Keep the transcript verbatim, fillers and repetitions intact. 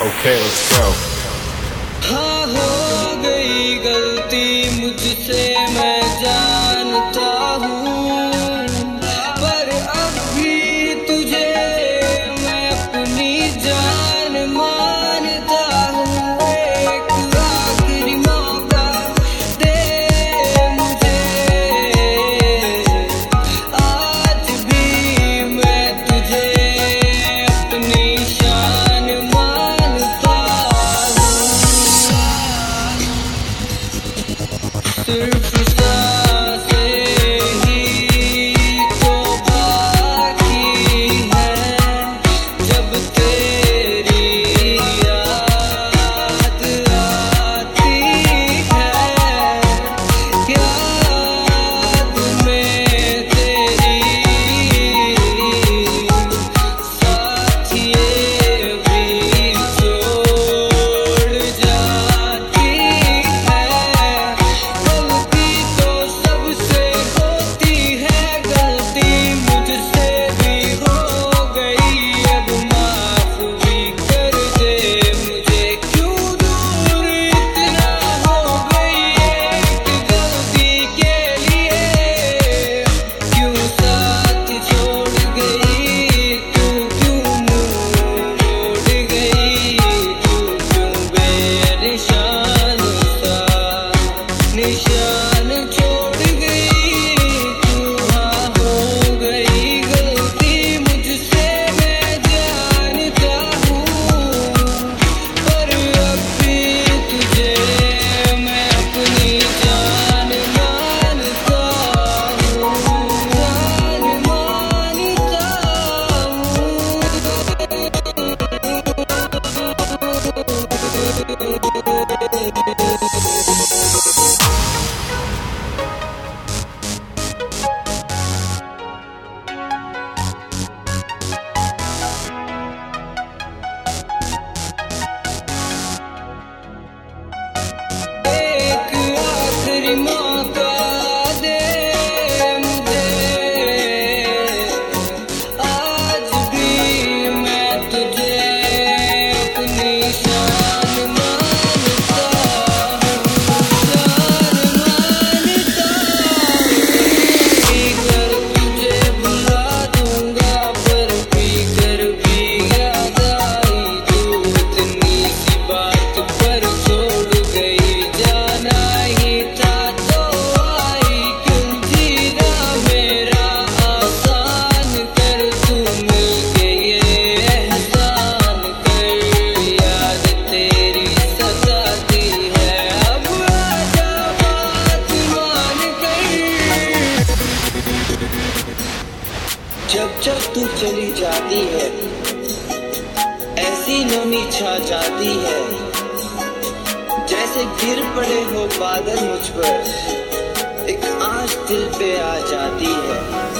Okay, let's go. हाँ हो गई गलती मुझसे मैं जानता हूँ, पर अब भी तुझे मैं अपनी जान मानता हूँ। एक आखिरी मौका दे मुझे, आज भी मैं तुझे अपनी शान मानता हूँ। सिर्फ सांसें ही तो बाकी है, जब तेरी याद आती है। याद में तेरी साथ ये भी छोड़ जाती है। गलती तो सबसे होती है, गलती मुझसे भी हो गई। अब माफ भी कर दे मुझे, क्यों दूर इतना हो गई एक गलती के लिए। क्यों साथ छोड़ गई तू, क्यों मुँह मोड़ गई तू, क्यों बेनिशान सा निशान छोड़ गई तू। हाँ हो गई गलती मुझसे मैं जानता हूँ, पर अब भी तुझे मैं अपनी जान मानता हूँ। जान मानता एक आखिरी मौका दे मुझे, आज भी मैं तुझे अपनी शान मानता हूँ। शान मानता हूँ। कर तुझे भुला दूंगा, पर भी कर भी याद आई तू। इतनी सी बात पर छोड़ गई, जाना ही था तो आई। क्यों जीना मेरा आसान कर, तू मिल गई एहसान कर। याद तेरी सताती है, अब आजा बात मान कर। जब जब तू चली जाती है, ऐसी नमी छा जाती है, जैसे गिर पड़े हो बादल मुझ पर, एक आँच दिल पे आ जाती है।